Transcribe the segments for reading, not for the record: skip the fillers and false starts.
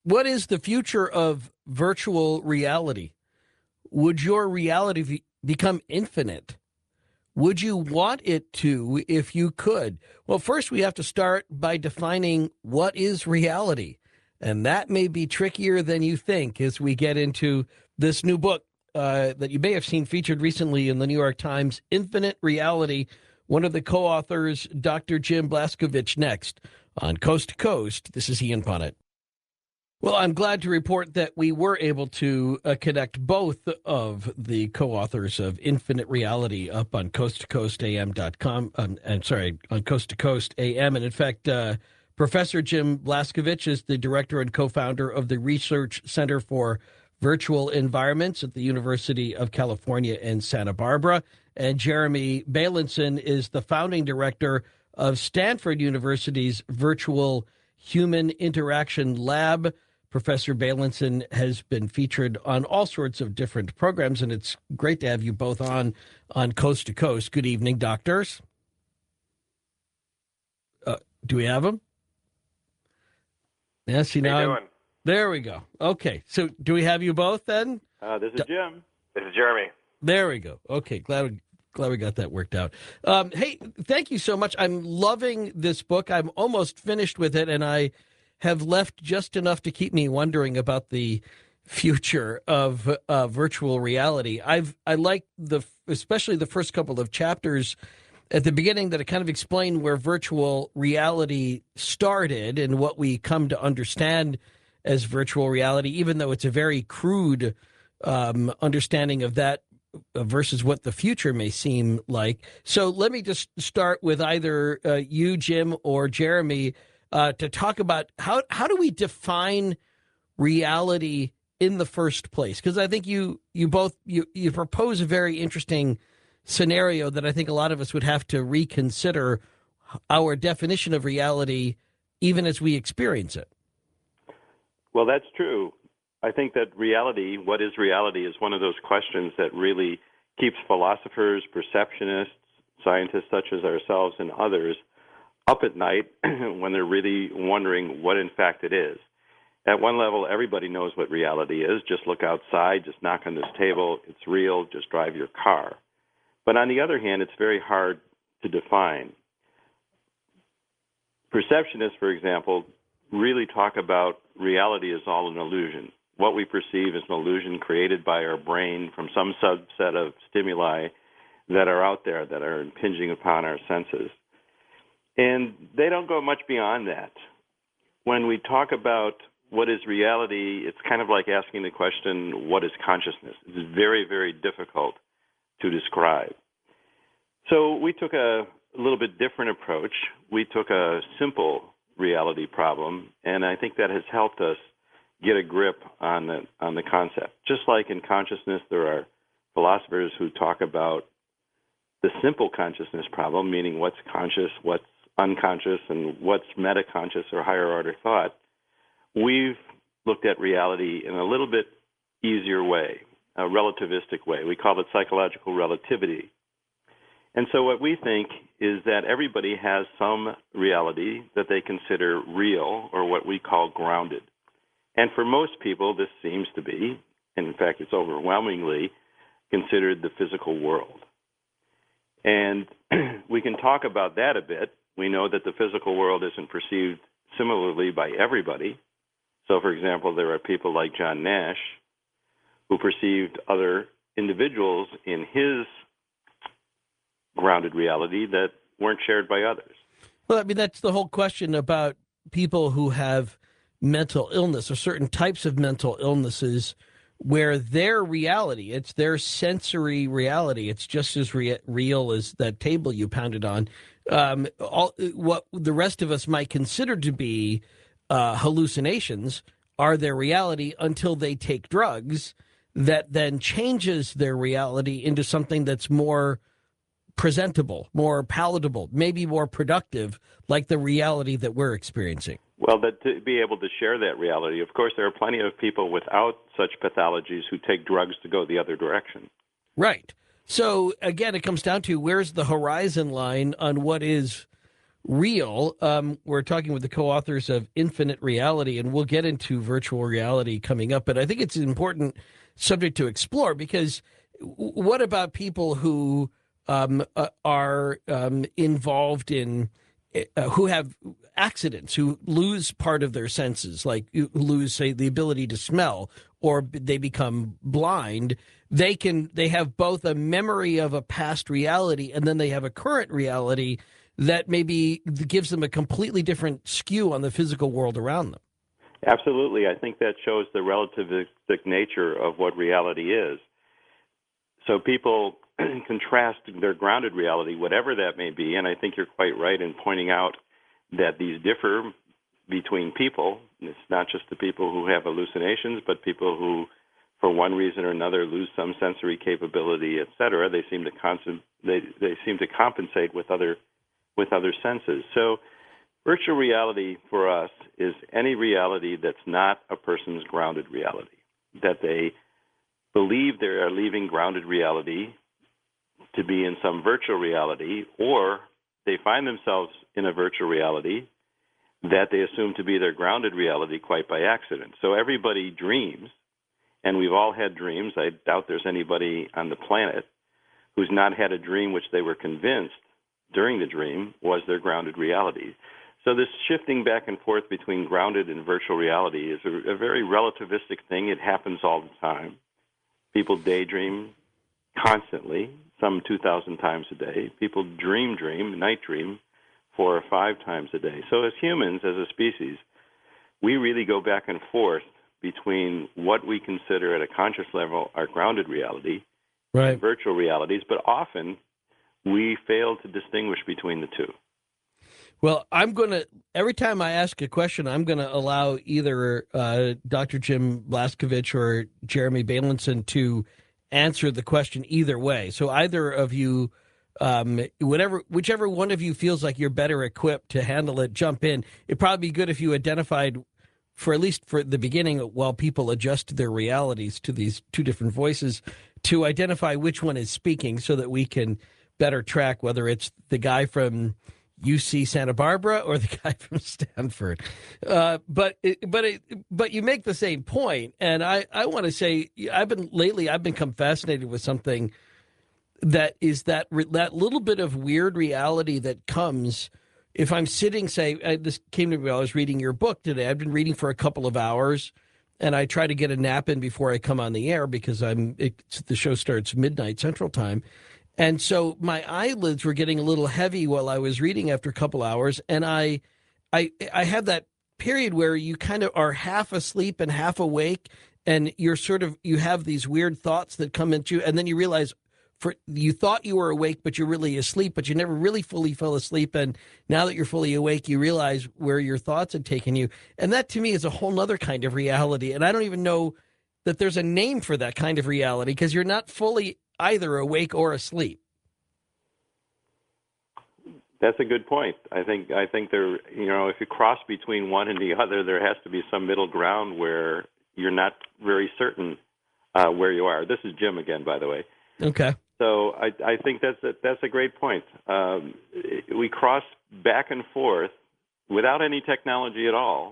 What is the future of virtual reality? Would your reality become infinite? Would you want it to if you could? Well, first, we have to start by defining what is reality. And that may be trickier than you think as we get into this new book that you may have seen featured recently in the New York Times, Infinite Reality. One of the co-authors, Dr. Jim Blaskovich, next on Coast to Coast. This is Ian Punnett. Well, I'm glad to report that we were able to connect both of the co-authors of Infinite Reality up on coasttocoastam.com. On Coast to Coast AM. And in fact, Professor Jim Blaskovich is the director and co-founder of the Research Center for Virtual Environments at the University of California in Santa Barbara. And Jeremy Bailenson is the founding director of Stanford University's Virtual Human Interaction Lab. Professor Bailenson has been featured on all sorts of different programs, and it's great to have you both on Coast to Coast. Good evening, doctors. Do we have them? Yes, you know. How you doing? There we go. Okay, so do we have you both then? This is Jim. This is Jeremy. There we go. Okay, glad we got that worked out. Hey, thank you so much. I'm loving this book. I'm almost finished with it, and I have left just enough to keep me wondering about the future of virtual reality. I like especially the first couple of chapters at the beginning that it kind of explained where virtual reality started and what we come to understand as virtual reality, even though it's a very crude understanding of that versus what the future may seem like. So let me just start with either you, Jim, or Jeremy, to talk about how do we define reality in the first place? Because I think you both propose a very interesting scenario that I think a lot of us would have to reconsider our definition of reality even as we experience it. Well, that's true. I think that reality, what is reality, is one of those questions that really keeps philosophers, perceptionists, scientists such as ourselves and others up at night when they're really wondering what in fact it is. At one level, everybody knows what reality is. Just look outside, just knock on this table, it's real, just drive your car. But on the other hand, it's very hard to define. Perceptionists, for example, really talk about reality as all an illusion. What we perceive is an illusion created by our brain from some subset of stimuli that are out there, that are impinging upon our senses. And they don't go much beyond that. When we talk about what is reality, it's kind of like asking the question, what is consciousness? It's very, very difficult to describe. So we took a little bit different approach. We took a simple reality problem, and I think that has helped us get a grip on the concept. Just like in consciousness, there are philosophers who talk about the simple consciousness problem, meaning what's conscious, what's unconscious, and what's metaconscious or higher order thought. We've looked at reality in a little bit easier way, a relativistic way. We call it psychological relativity. And so what we think is that everybody has some reality that they consider real, or what we call grounded. And for most people, this seems to be, and in fact it's overwhelmingly, considered the physical world. And we can talk about that a bit. We know that the physical world isn't perceived similarly by everybody. So, for example, there are people like John Nash who perceived other individuals in his grounded reality that weren't shared by others. Well, I mean, that's the whole question about people who have mental illness or certain types of mental illnesses where their reality, it's their sensory reality, it's just as real as that table you pounded on. What the rest of us might consider to be hallucinations are their reality until they take drugs that then changes their reality into something that's more presentable, more palatable, maybe more productive, like the reality that we're experiencing. Well, to be able to share that reality, of course, there are plenty of people without such pathologies who take drugs to go the other direction. Right. So, again, it comes down to where's the horizon line on what is real. We're talking with the co-authors of Infinite Reality, and we'll get into virtual reality coming up. But I think it's an important subject to explore because what about people who are involved in who have accidents, who lose part of their senses, like you lose, say, the ability to smell, or they become blind? They have both a memory of a past reality and then they have a current reality that maybe gives them a completely different skew on the physical world around them. Absolutely. I think that shows the relativistic nature of what reality is. So people contrast their grounded reality, whatever that may be, and I think you're quite right in pointing out that these differ between people. It's not just the people who have hallucinations, but people who, for one reason or another, lose some sensory capability, et cetera. They seem to compensate with other senses. So virtual reality for us is any reality that's not a person's grounded reality, that they believe they are leaving grounded reality to be in some virtual reality, or they find themselves in a virtual reality that they assume to be their grounded reality quite by accident. So everybody dreams, and we've all had dreams. I doubt there's anybody on the planet who's not had a dream which they were convinced during the dream was their grounded reality. So this shifting back and forth between grounded and virtual reality is a very relativistic thing. It happens all the time. People daydream constantly, some 2,000 times a day. People dream, night dream, 4 or 5 times a day. So as humans, as a species, we really go back and forth between what we consider at a conscious level our grounded reality and virtual realities, but often we fail to distinguish between the two. Well, every time I ask a question, I'm going to allow either Dr. Jim Blaskovich or Jeremy Bailenson to answer the question either way. So either of you, whichever one of you feels like you're better equipped to handle it, jump in. It'd probably be good if you identified, for at least for the beginning, while people adjust their realities to these two different voices, to identify which one is speaking so that we can better track whether it's the guy from UC Santa Barbara or the guy from Stanford. But you make the same point, and I want to say I've become fascinated with something that is that little bit of weird reality that comes if I'm sitting. This came to me while I was reading your book today. I've been reading for a couple of hours, and I try to get a nap in before I come on the air because the show starts midnight Central Time. And so my eyelids were getting a little heavy while I was reading after a couple hours. And I have that period where you kind of are half asleep and half awake. And you have these weird thoughts that come into you. And then you realize you thought you were awake, but you're really asleep, but you never really fully fell asleep. And now that you're fully awake, you realize where your thoughts had taken you. And that to me is a whole nother kind of reality. And I don't even know that there's a name for that kind of reality because you're not fully either awake or asleep. That's a good point. I think there, if you cross between one and the other, there has to be some middle ground where you're not very certain where you are. This is Jim again, by the way. Okay. So I think that's a great point. We cross back and forth without any technology at all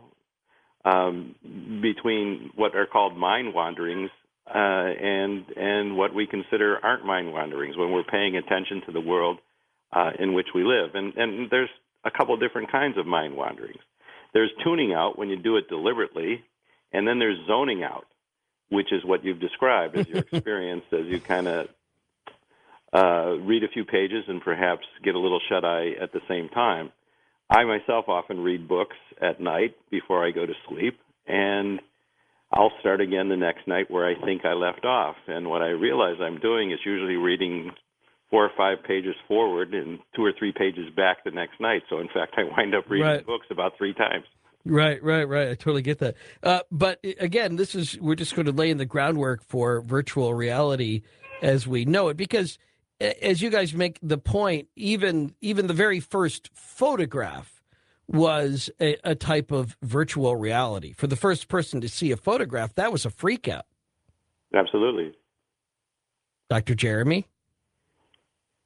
between what are called mind wanderings and what we consider aren't mind wanderings when we're paying attention to the world in which we live. And there's a couple of different kinds of mind wanderings. There's tuning out when you do it deliberately, and then there's zoning out, which is what you've described as your experience as you kind of read a few pages and perhaps get a little shut-eye at the same time. I myself often read books at night before I go to sleep, and I'll start again the next night where I think I left off. And what I realize I'm doing is usually reading 4 or 5 pages forward and 2 or 3 pages back the next night. So, in fact, I wind up reading books about 3 times. Right. I totally get that. But again, we're just going to lay in the groundwork for virtual reality as we know it, because as you guys make the point, even the very first photograph was a type of virtual reality. For the first person to see a photograph, that was a freak out. Absolutely. Dr. Jeremy?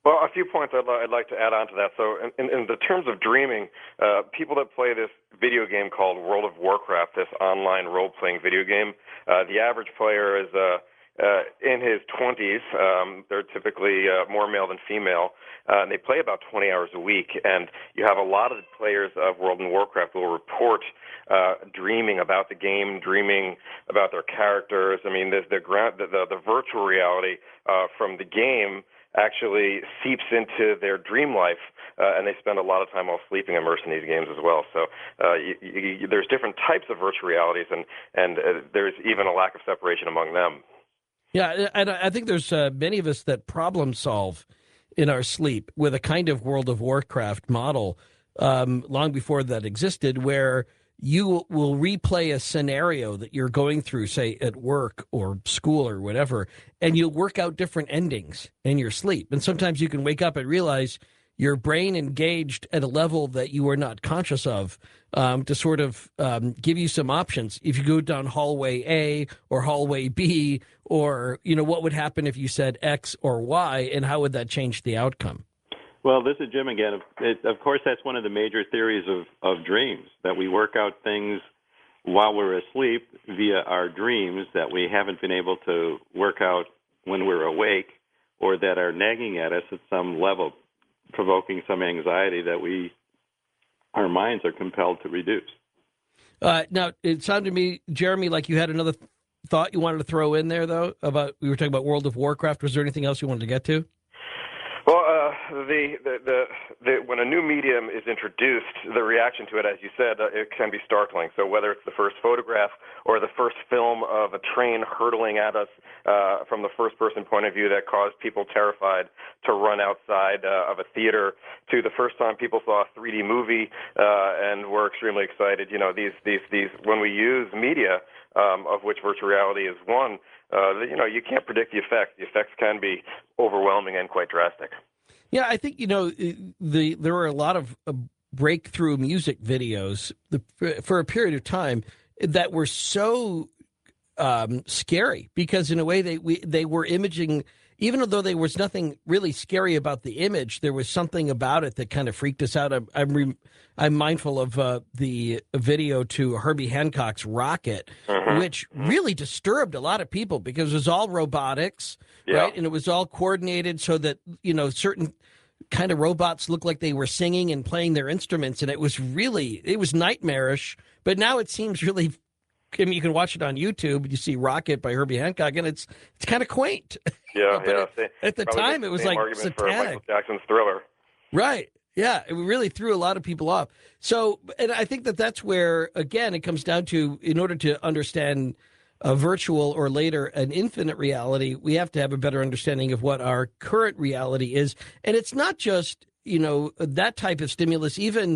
Well, a few points I'd like to add on to that. So, in the terms of dreaming, people that play this video game called World of Warcraft, this online role-playing video game, the average player is in his 20s. They're typically more male than female, and they play about 20 hours a week. And you have a lot of the players of World of Warcraft will report dreaming about the game, dreaming about their characters. I mean, the virtual reality from the game actually seeps into their dream life, and they spend a lot of time while sleeping immersed in these games as well. So there's different types of virtual realities, and there's even a lack of separation among them. Yeah, and I think there's many of us that problem solve in our sleep with a kind of World of Warcraft model long before that existed, where you will replay a scenario that you're going through, say, at work or school or whatever, and you'll work out different endings in your sleep. And sometimes you can wake up and realize your brain engaged at a level that you are not conscious of, to sort of give you some options. If you go down hallway A or hallway B, or, what would happen if you said X or Y, and how would that change the outcome? Well, this is Jim again. Of course, that's one of the major theories of dreams, that we work out things while we're asleep via our dreams that we haven't been able to work out when we're awake, or that are nagging at us at some level, provoking some anxiety that our minds are compelled to reduce. Now, it sounded to me, Jeremy, like you had another thought you wanted to throw in there, though, we were talking about World of Warcraft. Was there anything else you wanted to get to? Well, when a new medium is introduced, the reaction to it, as you said, it can be startling. So whether it's the first photograph or the first film of a train hurtling at us from the first-person point of view that caused people terrified to run outside of a theater, to the first time people saw a 3D movie and were extremely excited. These when we use media, of which virtual reality is one, you can't predict the effects. The effects can be overwhelming and quite drastic. Yeah, I think, there were a lot of breakthrough music videos for a period of time that were so scary, because in a way they were imaging, even though there was nothing really scary about the image, there was something about it that kind of freaked us out. I'm mindful of the video to Herbie Hancock's Rocket, which really disturbed a lot of people because it was all robotics, right? And it was all coordinated so that, certain kind of robots looked like they were singing and playing their instruments. And it was nightmarish. But now it seems really, you can watch it on YouTube. You see Rocket by Herbie Hancock, and it's kind of quaint. Yeah, at the time, it was like satanic. For Michael Jackson's Thriller. Right. Yeah, it really threw a lot of people off. So, and I think that's where, again, it comes down to, in order to understand a virtual or later an infinite reality, we have to have a better understanding of what our current reality is. And it's not just, that type of stimulus, even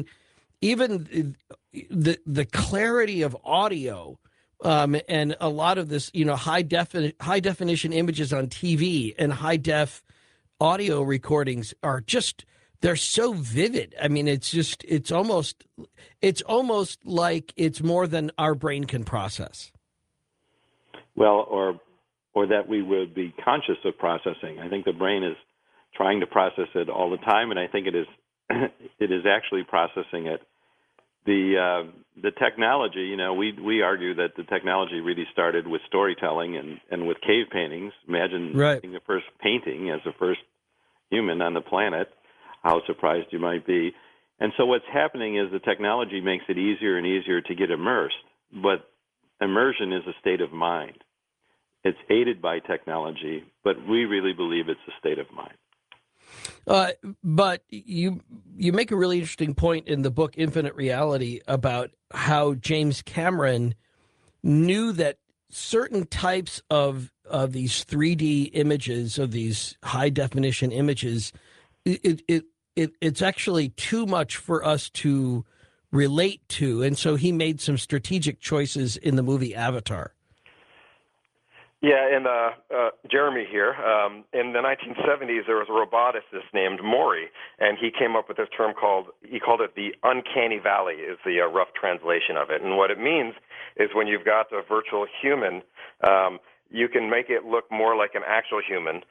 the clarity of audio, and a lot of this, high definition images on TV and high def audio recordings are just, they're so vivid. I mean, it's almost like it's more than our brain can process. Well, or that we would be conscious of processing. I think the brain is trying to process it all the time, and I think it is actually processing it. The technology, we argue that the technology really started with storytelling and with cave paintings. Imagine seeing the first painting as the first human on the planet. How surprised you might be. And so what's happening is the technology makes it easier and easier to get immersed, but immersion is a state of mind. It's aided by technology, but we really believe it's a state of mind. But you make a really interesting point in the book Infinite Reality about how James Cameron knew that certain types of these 3D images, of these high definition images, it's actually too much for us to relate to, and so he made some strategic choices in the movie Avatar. Yeah, and Jeremy here. In the 1970s, there was a roboticist named Maury, and he came up with this term called it the uncanny valley, is the rough translation of it. And what it means is when you've got a virtual human, you can make it look more like an actual human,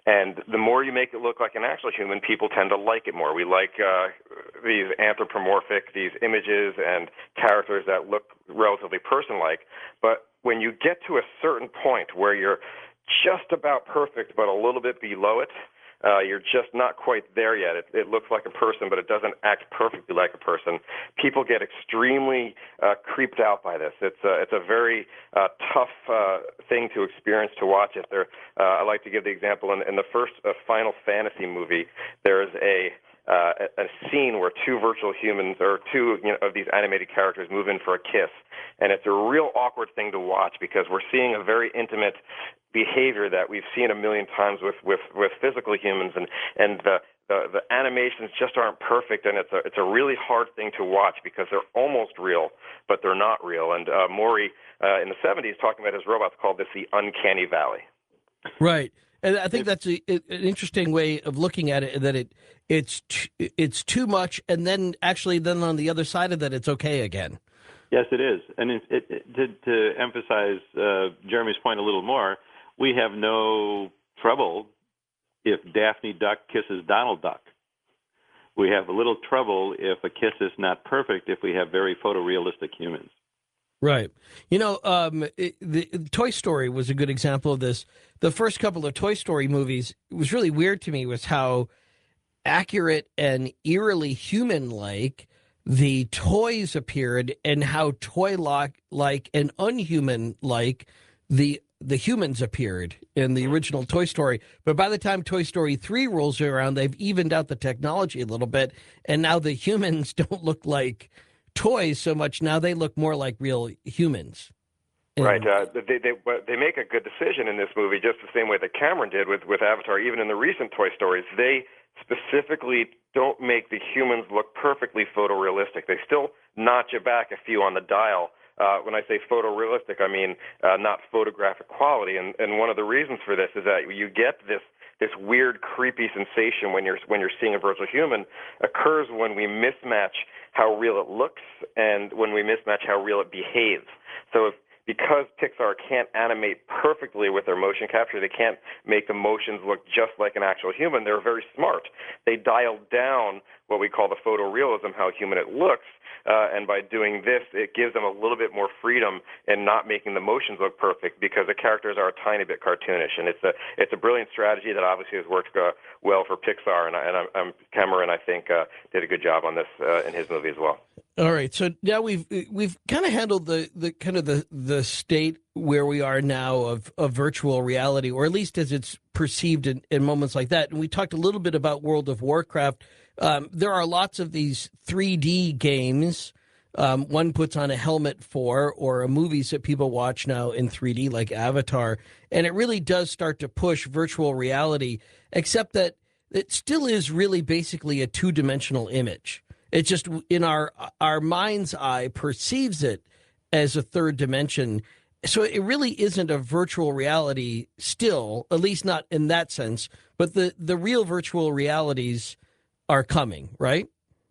And the more you make it look like an actual human, people tend to like it more. We like these anthropomorphic, these images and characters that look relatively person-like. But when you get to a certain point where you're just about perfect but a little bit below it, you're just not quite there yet. It looks like a person, but it doesn't act perfectly like a person. People get extremely creeped out by this. It's a very tough thing to experience to watch it. I like to give the example in the first Final Fantasy movie. There's a scene where two virtual humans or two of these animated characters move in for a kiss, and it's a real awkward thing to watch because we're seeing a very intimate behavior that we've seen a million times with physical humans, and the animations just aren't perfect, and it's a really hard thing to watch because they're almost real, but they're not real. And Maury in the 70s talking about his robots called this the uncanny valley. Right. And I think that's an interesting way of looking at it, that it's too much, and then on the other side of that, it's okay again. Yes, it is. And to emphasize Jeremy's point a little more, we have no trouble if Daphne Duck kisses Donald Duck. We have a little trouble if a kiss is not perfect if we have very photorealistic humans. Right. The Toy Story was a good example of this. The first couple of Toy Story movies, it was really weird to me was how accurate and eerily human-like the toys appeared, and how toy-like and unhuman-like the humans appeared in the original Toy Story. But by the time Toy Story 3 rolls around, they've evened out the technology a little bit, and now the humans don't look like toys so much. Now they look more like real humans. Right. They make a good decision in this movie, just the same way that Cameron did with Avatar. Even in the recent Toy Stories, they specifically don't make the humans look perfectly photorealistic. They still notch it back a few on the dial. When I say photorealistic, I mean not photographic quality. And one of the reasons for this is that you get this weird, creepy sensation when you're seeing a virtual human occurs when we mismatch how real it looks and when we mismatch how real it behaves. So because Pixar can't animate perfectly with their motion capture, they can't make the motions look just like an actual human, they're very smart. They dial down what we call the photorealism, how human it looks, and by doing this, it gives them a little bit more freedom in not making the motions look perfect because the characters are a tiny bit cartoonish. And it's a brilliant strategy that obviously has worked well for Pixar, and Cameron, I think, did a good job on this in his movie as well. All right, so now we've kind of handled the state where we are now of virtual reality, or at least as it's perceived in moments like that. And we talked a little bit about World of Warcraft. There are lots of these 3D games. One puts on a helmet for, or movies that people watch now in 3D, like Avatar, and it really does start to push virtual reality. Except that it still is really basically a two-dimensional image. It's just in our mind's eye perceives it as a third dimension. So it really isn't a virtual reality still, at least not in that sense. But the real virtual realities are coming, right?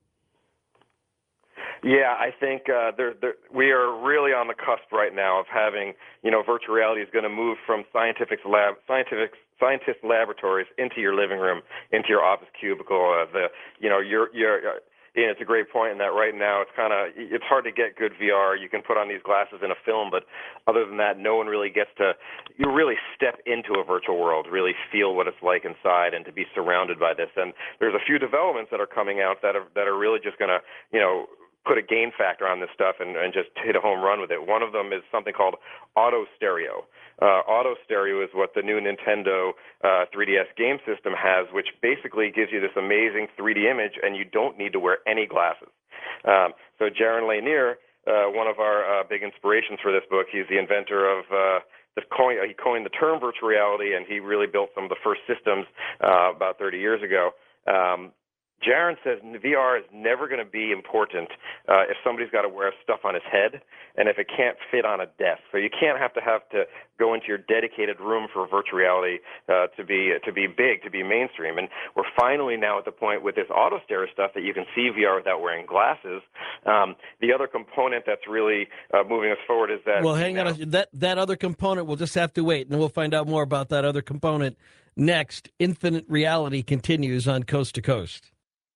Yeah, I think we are really on the cusp right now of having, virtual reality is going to move from scientist laboratories into your living room, into your office cubicle. It's a great point in that right now it's hard to get good VR. You can put on these glasses in a film, but other than that, no one really gets to really step into a virtual world, really feel what it's like inside, and to be surrounded by this. And there's a few developments that are coming out that are really just going to, put a gain factor on this stuff and just hit a home run with it. One of them is something called Auto Stereo. Auto Stereo is what the new Nintendo 3DS game system has, which basically gives you this amazing 3D image, and you don't need to wear any glasses. So Jaron Lanier, one of our big inspirations for this book, he's the inventor of he coined the term virtual reality, and he really built some of the first systems about 30 years ago. Jaron says VR is never going to be important if somebody's got to wear stuff on his head and if it can't fit on a desk. So you can't have to go into your dedicated room for virtual reality to be big, to be mainstream. And we're finally now at the point with this auto stereo stuff that you can see VR without wearing glasses. The other component that's really moving us forward is that. Well, hang on. That other component, we'll just have to wait, and we'll find out more about that other component next. Infinite Reality continues on Coast to Coast.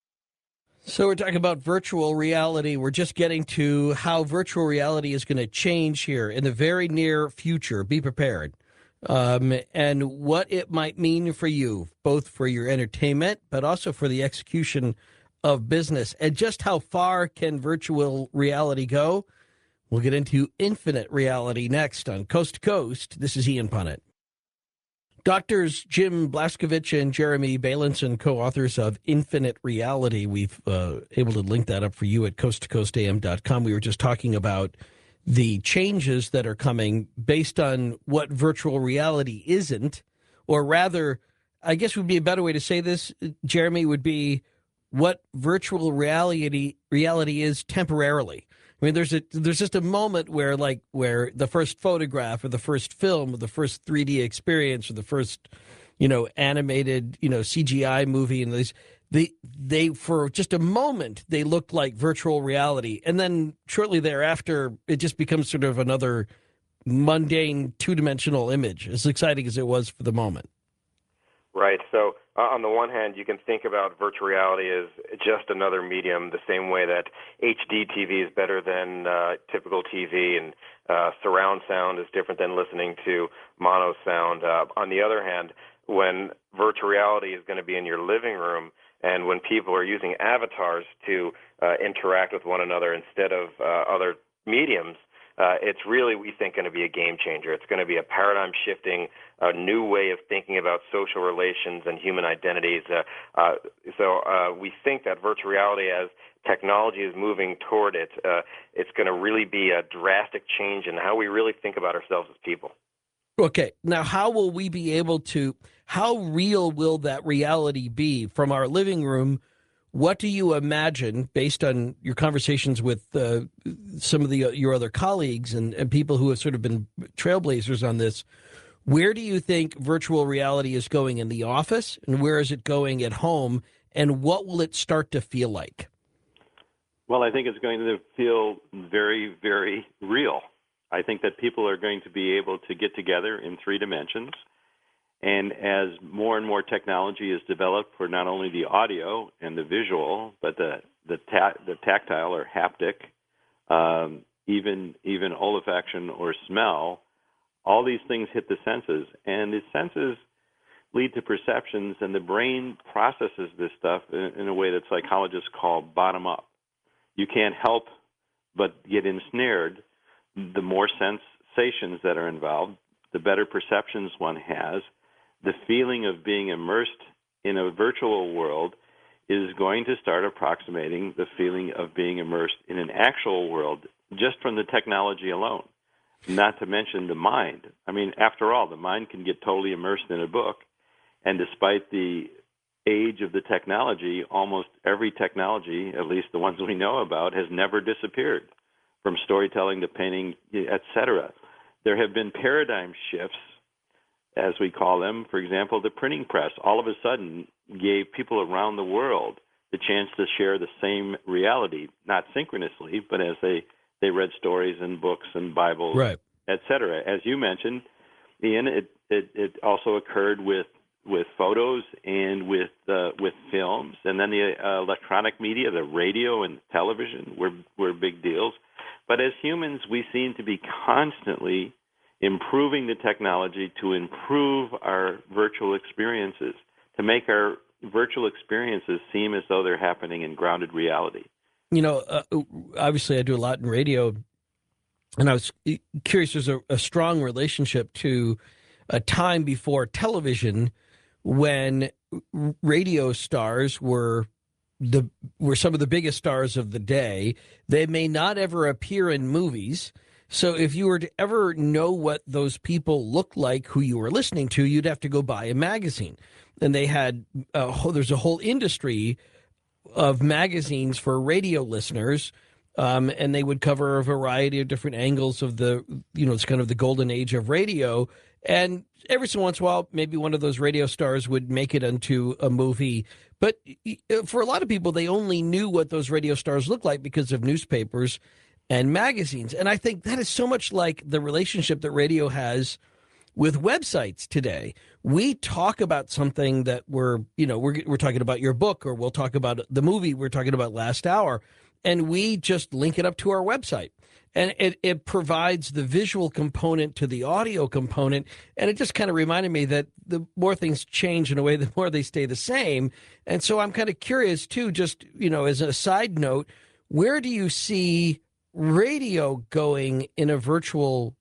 So we're talking about virtual reality. We're just getting to how virtual reality is going to change here in the very near future. Be prepared. And what it might mean for you, both for your entertainment, but also for the execution of business. And just how far can virtual reality go? We'll get into infinite reality next on Coast to Coast. This is Ian Punnett. Doctors Jim Blaskovich and Jeremy Bailenson, co-authors of Infinite Reality. We've able to link that up for you at coasttocoastam.com. We were just talking about the changes that are coming based on what virtual reality isn't, or rather, I guess would be a better way to say this, Jeremy, would be what virtual reality is temporarily. I mean, there's just a moment where the first photograph or the first film or the first 3D experience or the first, animated, CGI movie, and they for just a moment they looked like virtual reality, and then shortly thereafter it just becomes sort of another mundane two-dimensional image, as exciting as it was for the moment. Right. So on the one hand, you can think about virtual reality as just another medium, the same way that HD TV is better than typical TV, and surround sound is different than listening to mono sound. On the other hand, when virtual reality is going to be in your living room, and when people are using avatars to interact with one another instead of other mediums, it's really, we think, going to be a game changer. It's going to be a paradigm-shifting, a new way of thinking about social relations and human identities. So we think that virtual reality, as technology is moving toward it, it's going to really be a drastic change in how we really think about ourselves as people. Okay, now how will we be able to, how real will that reality be from our living room? What do you imagine, based on your conversations with some of your other colleagues and people who have sort of been trailblazers on this, where do you think virtual reality is going in the office, and where is it going at home, and what will it start to feel like? Well, I think it's going to feel very, very real. I think that people are going to be able to get together in 3 dimensions. And as more and more technology is developed for not only the audio and the visual, but the tactile or haptic, even olfaction or smell, all these things hit the senses. And the senses lead to perceptions, and the brain processes this stuff in a way that psychologists call bottom up. You can't help but get ensnared. The more sensations that are involved, the better perceptions one has. The feeling of being immersed in a virtual world is going to start approximating the feeling of being immersed in an actual world, just from the technology alone, not to mention the mind. I mean, after all, the mind can get totally immersed in a book, and despite the age of the technology, almost every technology, at least the ones we know about, has never disappeared, from storytelling to painting, etc. There have been paradigm shifts, as we call them. For example, the printing press all of a sudden gave people around the world the chance to share the same reality, not synchronously, but as they read stories and books and Bibles, right, etc. As you mentioned, Ian, it also occurred with photos and with films, and then the electronic media, the radio and television were big deals. But as humans, we seem to be constantly improving the technology to improve our virtual experiences, to make our virtual experiences seem as though they're happening in grounded reality. Obviously I do a lot in radio, and I was curious, there's a strong relationship to a time before television when radio stars were some of the biggest stars of the day. They may not ever appear in movies. So if you were to ever know what those people looked like who you were listening to, you'd have to go buy a magazine. And they had there's a whole industry of magazines for radio listeners, and they would cover a variety of different angles of it's kind of the golden age of radio. And every so once in a while, maybe one of those radio stars would make it into a movie. But for a lot of people, they only knew what those radio stars looked like because of newspapers and magazines. And I think that is so much like the relationship that radio has with websites today. We talk about something that we're talking about your book, or we'll talk about the movie we're talking about last hour, and we just link it up to our website. And it provides the visual component to the audio component. And it just kind of reminded me that the more things change in a way, the more they stay the same. And so I'm kind of curious, too, just, as a side note, where do you see radio going in a virtual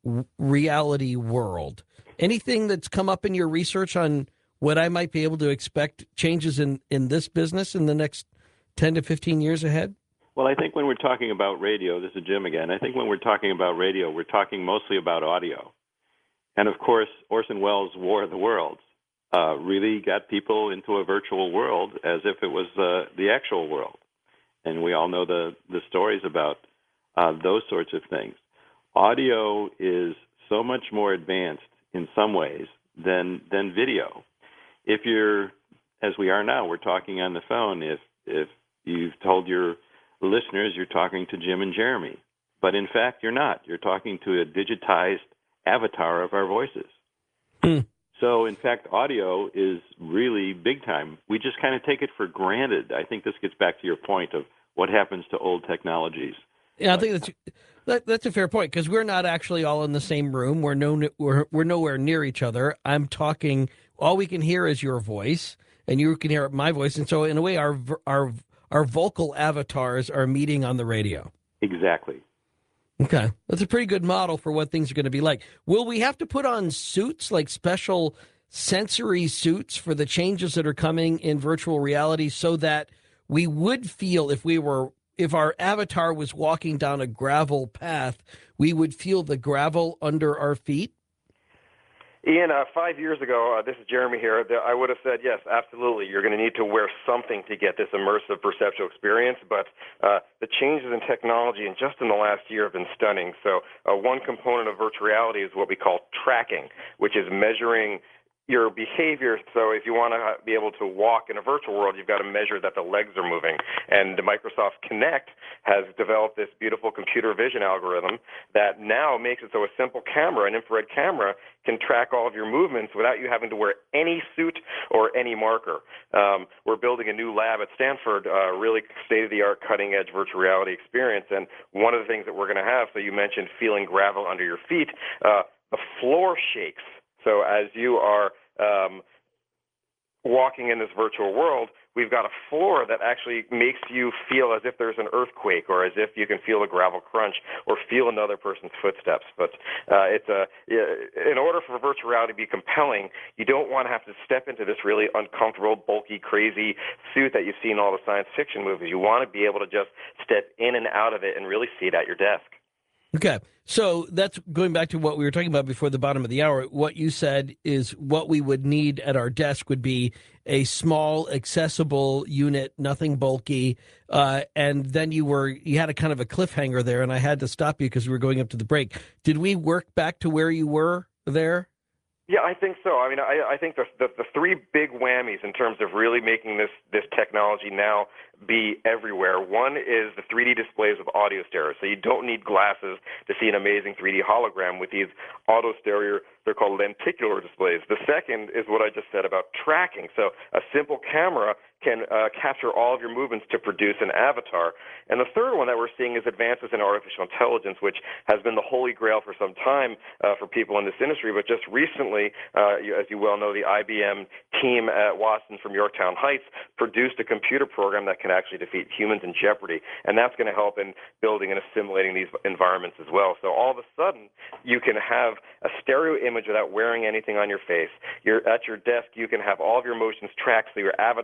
reality world? Anything that's come up in your research on what I might be able to expect changes in this business in the next 10 to 15 years ahead? Well, I think when we're talking about radio, this is Jim again, I think when we're talking about radio, we're talking mostly about audio. And of course, Orson Welles' War of the Worlds really got people into a virtual world as if it was the actual world. And we all know the stories about those sorts of things. Audio is so much more advanced in some ways than video. If you're, as we are now, we're talking on the phone, if you've told your listeners you're talking to Jim and Jeremy, but in fact you're not. You're talking to a digitized avatar of our voices. So in fact, audio is really big time. We just kind of take it for granted. I think this gets back to your point of what happens to old technologies. Yeah, I think that's a fair point, because we're not actually all in the same room. We're nowhere near each other. I'm talking. All we can hear is your voice, and you can hear my voice. And so, in a way, our vocal avatars are meeting on the radio. Exactly. Okay, that's a pretty good model for what things are going to be like. Will we have to put on suits, like special sensory suits, for the changes that are coming in virtual reality, so that we would feel if our avatar was walking down a gravel path, we would feel the gravel under our feet? Ian, 5 years ago, this is Jeremy here, I would have said, yes, absolutely. You're going to need to wear something to get this immersive perceptual experience. But the changes in technology and just in the last year have been stunning. So one component of virtual reality is what we call tracking, which is measuring your behavior. So if you want to be able to walk in a virtual world, you've got to measure that the legs are moving. And the Microsoft Kinect has developed this beautiful computer vision algorithm that now makes it so a simple camera, an infrared camera, can track all of your movements without you having to wear any suit or any marker. We're building a new lab at Stanford, really state-of-the-art, cutting-edge virtual reality experience. And one of the things that we're going to have, so you mentioned feeling gravel under your feet, the floor shakes. So as you are walking in this virtual world, we've got a floor that actually makes you feel as if there's an earthquake, or as if you can feel a gravel crunch or feel another person's footsteps. But in order for virtual reality to be compelling, you don't want to have to step into this really uncomfortable, bulky, crazy suit that you see in all the science fiction movies. You want to be able to just step in and out of it and really see it at your desk. Okay. So that's going back to what we were talking about before the bottom of the hour. What you said is what we would need at our desk would be a small, accessible unit, nothing bulky. And then you had a kind of a cliffhanger there, and I had to stop you because we were going up to the break. Did we work back to where you were there? Yeah, I think so. I mean, I think the three big whammies in terms of really making this technology now be everywhere. One is the 3D displays of audio stereo. So you don't need glasses to see an amazing 3D hologram with these auto stereo. They're called lenticular displays. The second is what I just said about tracking. So a simple camera can capture all of your movements to produce an avatar. And the third one that we're seeing is advances in artificial intelligence, which has been the holy grail for some time for people in this industry. But just recently, as you well know, the IBM team at Watson from Yorktown Heights produced a computer program that can actually defeat humans in jeopardy. And that's going to help in building and assimilating these environments as well. So all of a sudden, you can have a stereo image without wearing anything on your face. You're at your desk, you can have all of your motions tracked so your avatar can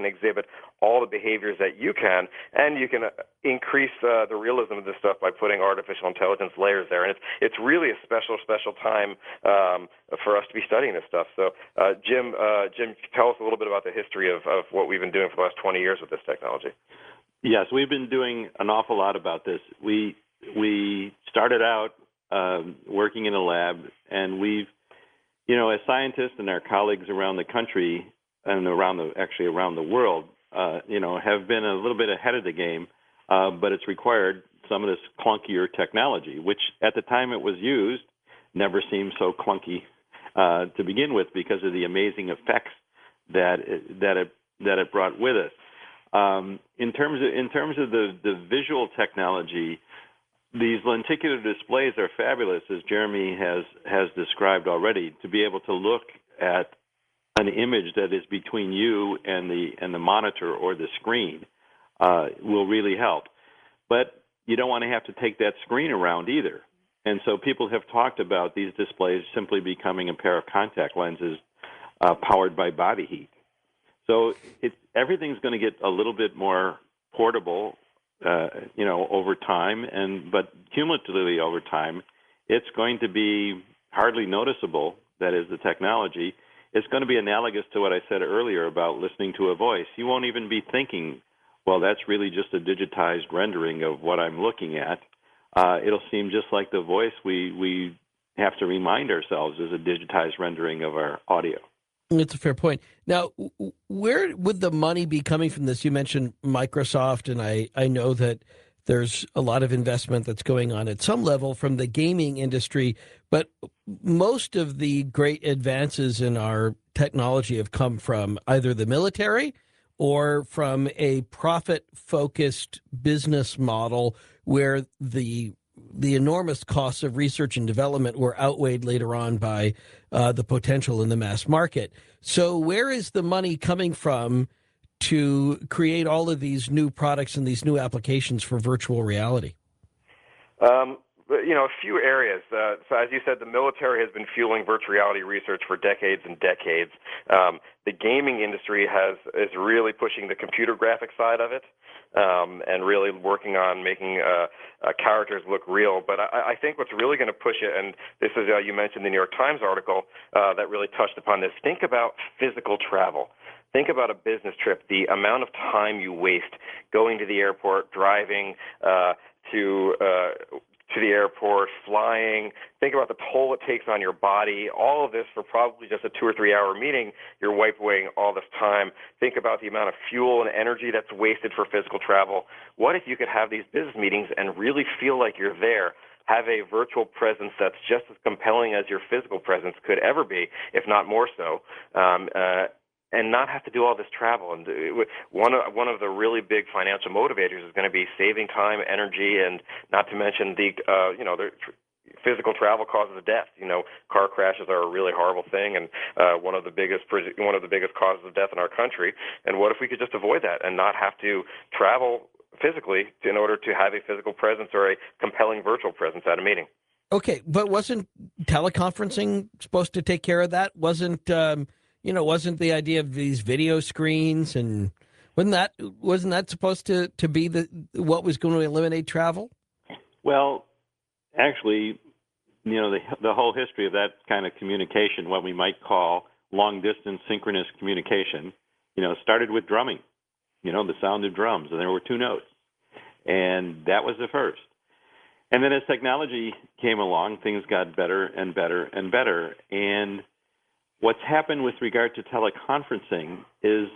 exhibit all the behaviors that you can, and you can increase the realism of this stuff by putting artificial intelligence layers there. And it's really a special time for us to be studying this stuff. So, Jim, tell us a little bit about the history of what we've been doing for the last 20 years with this technology. Yes, we've been doing an awful lot about this. We started out working in a lab, and we've, as scientists and our colleagues around the country and around the world, have been a little bit ahead of the game, but it's required some of this clunkier technology, which at the time it was used never seemed so clunky to begin with because of the amazing effects that it brought with it. In terms of the visual technology, these lenticular displays are fabulous, as Jeremy has described already, to be able to look at an image that is between you and the monitor or the screen will really help. But you don't want to have to take that screen around either. And so people have talked about these displays simply becoming a pair of contact lenses powered by body heat. So everything's going to get a little bit more portable, over time, but cumulatively over time, it's going to be hardly noticeable. That is the technology. It's going to be analogous to what I said earlier about listening to a voice. You won't even be thinking, well, that's really just a digitized rendering of what I'm looking at. It'll seem just like the voice we have to remind ourselves is a digitized rendering of our audio. It's a fair point. Now, where would the money be coming from this? You mentioned Microsoft, and I know that there's a lot of investment that's going on at some level from the gaming industry, but most of the great advances in our technology have come from either the military or from a profit-focused business model where the enormous costs of research and development were outweighed later on by the potential in the mass market. So where is the money coming from to create all of these new products and these new applications for virtual reality? A few areas. So as you said, the military has been fueling virtual reality research for decades and decades. The gaming industry is really pushing the computer graphic side of it, and really working on making characters look real. But I think what's really going to push it, and this is, you mentioned the New York Times article that really touched upon this, think about physical travel. Think about a business trip, the amount of time you waste going to the airport, driving to the airport, flying. Think about the toll it takes on your body. All of this for probably just a 2 or 3 hour meeting. You're wiping away all this time. Think about the amount of fuel and energy that's wasted for physical travel. What if you could have these business meetings and really feel like you're there? Have a virtual presence that's just as compelling as your physical presence could ever be, if not more so. And not have to do all this travel. And one of the really big financial motivators is going to be saving time, energy, and not to mention the physical travel causes of death. Car crashes are a really horrible thing, and one of the biggest causes of death in our country. And what if we could just avoid that and not have to travel physically in order to have a physical presence or a compelling virtual presence at a meeting? Okay, but wasn't teleconferencing supposed to take care of that? Wasn't the idea of these video screens, and wasn't that supposed to be what was going to eliminate travel? Well, actually, the whole history of that kind of communication, what we might call long-distance synchronous communication, started with drumming, the sound of drums, and there were 2 notes. And that was the first. And then as technology came along, things got better and better and better. And what's happened with regard to teleconferencing is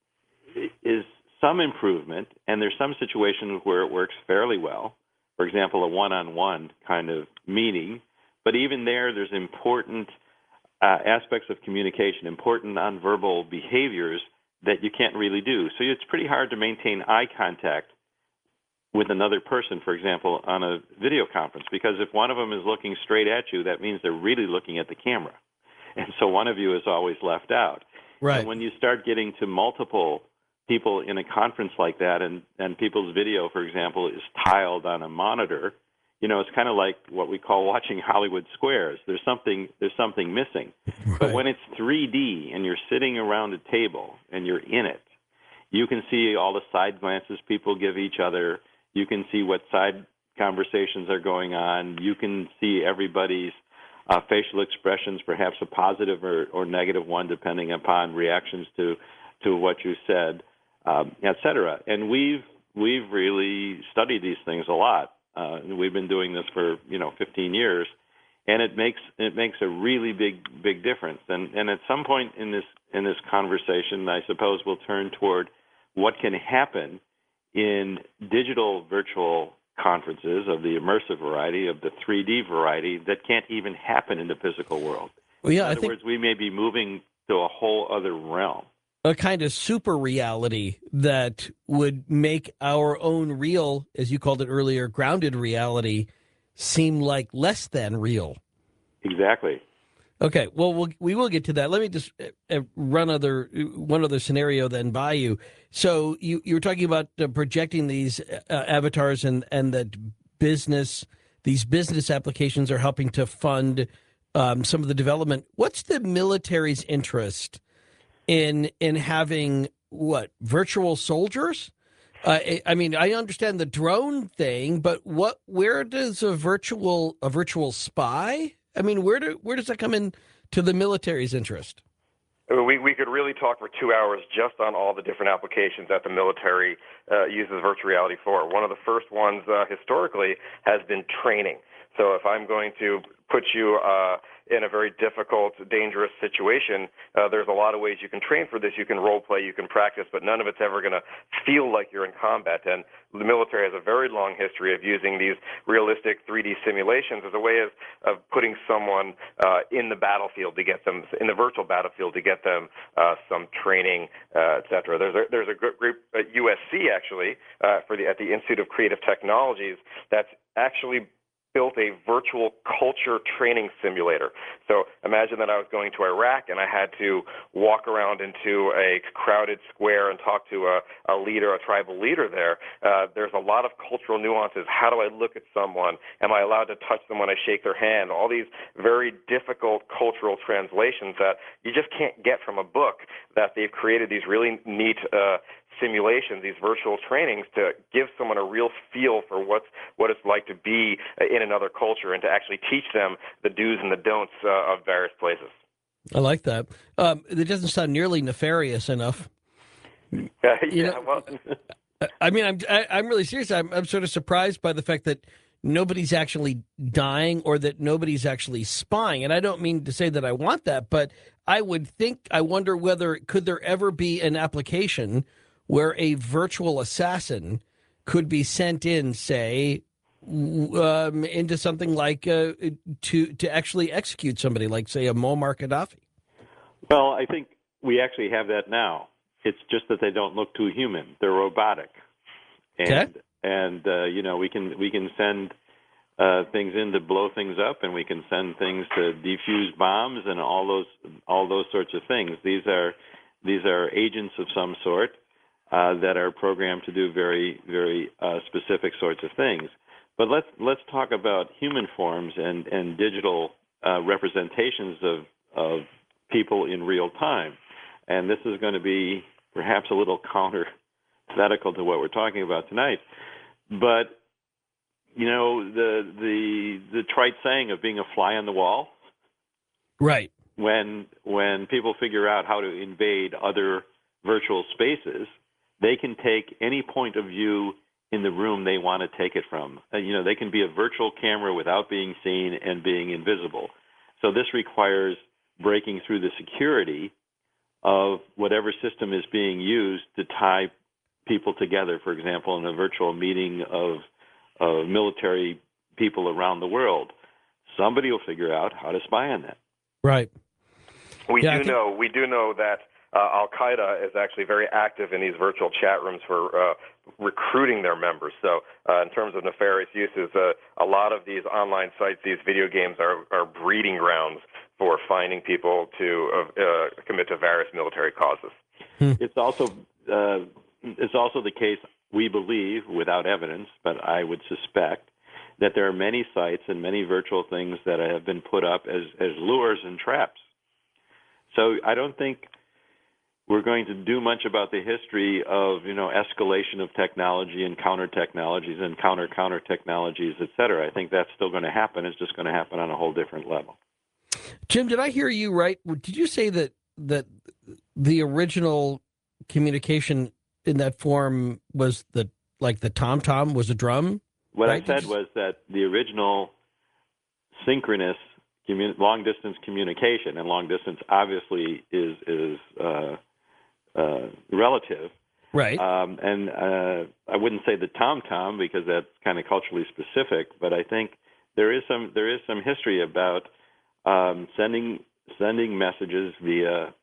some improvement, and there's some situations where it works fairly well. For example, a one-on-one kind of meeting. But even there's important aspects of communication, important nonverbal behaviors that you can't really do. So it's pretty hard to maintain eye contact with another person, for example, on a video conference, because if one of them is looking straight at you, that means they're really looking at the camera. And so one of you is always left out. Right. And when you start getting to multiple people in a conference like that, and people's video, for example, is tiled on a monitor, it's kind of like what we call watching Hollywood Squares. There's something missing. Right. But when it's 3D and you're sitting around a table and you're in it, You can see all the side glances people give each other. You can see what side conversations are going on. You can see everybody's facial expressions, perhaps a positive or negative one, depending upon reactions to what you said, et cetera. And we've really studied these things a lot. We've been doing this for 15 years, and it makes a really big difference. And at some point in this conversation, I suppose we'll turn toward what can happen in digital virtual conferences of the immersive variety, of the 3D variety, that can't even happen in the physical world. Well, yeah, in other words, we may be moving to a whole other realm. A kind of super reality that would make our own real, as you called it earlier, grounded reality, seem like less than real. Exactly. Okay, well, we will get to that. Let me just run one other scenario then by you. So you were talking about projecting these avatars and that these business applications are helping to fund some of the development. What's the military's interest in having virtual soldiers? I mean, I understand the drone thing, but where does a virtual spy? I mean, where does that come in to the military's interest? We could really talk for 2 hours just on all the different applications that the military uses virtual reality for. One of the first ones historically has been training. So if I'm going to put you in a very difficult, dangerous situation, there's a lot of ways you can train for this. You can role play, you can practice, but none of it's ever going to feel like you're in combat. And the military has a very long history of using these realistic 3D simulations as a way of putting someone in the battlefield to get them, in the virtual battlefield to get them some training, et cetera. There's a group at USC actually at the Institute of Creative Technologies that's actually built a virtual culture training simulator. So imagine that I was going to Iraq and I had to walk around into a crowded square and talk to a leader, a tribal leader there. There's a lot of cultural nuances. How do I look at someone? Am I allowed to touch them when I shake their hand? All these very difficult cultural translations that you just can't get from a book, that they've created these really neat simulations, these virtual trainings, to give someone a real feel for what it's like to be in another culture and to actually teach them the do's and the don'ts of various places. I like that. It doesn't sound nearly nefarious enough. Well, I mean, I'm really serious. I'm sort of surprised by the fact that nobody's actually dying or that nobody's actually spying. And I don't mean to say that I want that, but I wonder whether could there ever be an application where a virtual assassin could be sent in, say, into something like to actually execute somebody, like, say, a Muammar Gaddafi. Well, I think we actually have that now. It's just that they don't look too human; they're robotic. And we can send things in to blow things up, and we can send things to defuse bombs, and all those sorts of things. These are agents of some sort that are programmed to do very, very specific sorts of things. But let's talk about human forms and digital representations of people in real time. And this is going to be perhaps a little counter-thetical to what we're talking about tonight. But, the trite saying of being a fly on the wall. Right. When people figure out how to invade other virtual spaces, they can take any point of view in the room they want to take it from. They can be a virtual camera without being seen and being invisible. So this requires breaking through the security of whatever system is being used to tie people together, for example, in a virtual meeting of military people around the world. Somebody will figure out how to spy on that. Right. We do know that Al-Qaeda is actually very active in these virtual chat rooms for recruiting their members. So in terms of nefarious uses, a lot of these online sites, these video games are breeding grounds for finding people to commit to various military causes. It's also the case, we believe, without evidence, but I would suspect, that there are many sites and many virtual things that have been put up as lures and traps. So I don't think we're going to do much about the history of, escalation of technology and counter technologies and counter technologies, et cetera. I think that's still going to happen. It's just going to happen on a whole different level. Jim, did I hear you right? Did you say that the original communication in that form was the tom-tom was a drum? What right? I said was that the original synchronous long-distance communication, and long-distance obviously is relative. Right. And I wouldn't say the tom-tom because that's kind of culturally specific, but I think there is some history about sending messages via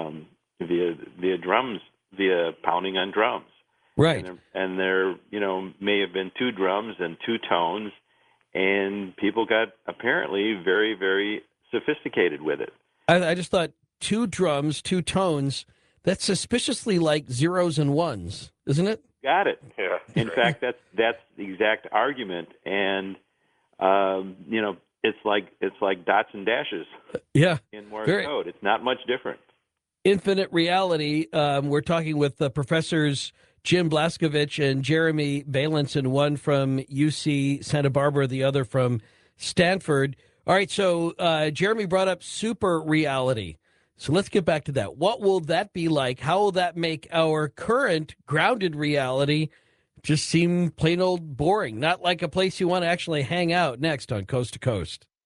drums, via pounding on drums. Right. And there may have been two drums and two tones, and people got apparently very, very sophisticated with it. I just thought two drums, two tones. That's suspiciously like zeros and ones, isn't it? Got it. Yeah. In fact, that's the exact argument, and it's like dots and dashes. Yeah. In Morse code, it's not much different. Infinite reality. We're talking with professors Jim Blaskovich and Jeremy Valenson, one from UC Santa Barbara, the other from Stanford. All right, so Jeremy brought up super reality. So let's get back to that. What will that be like? How will that make our current grounded reality just seem plain old boring? Not like a place you want to actually hang out. Next on Coast to Coast.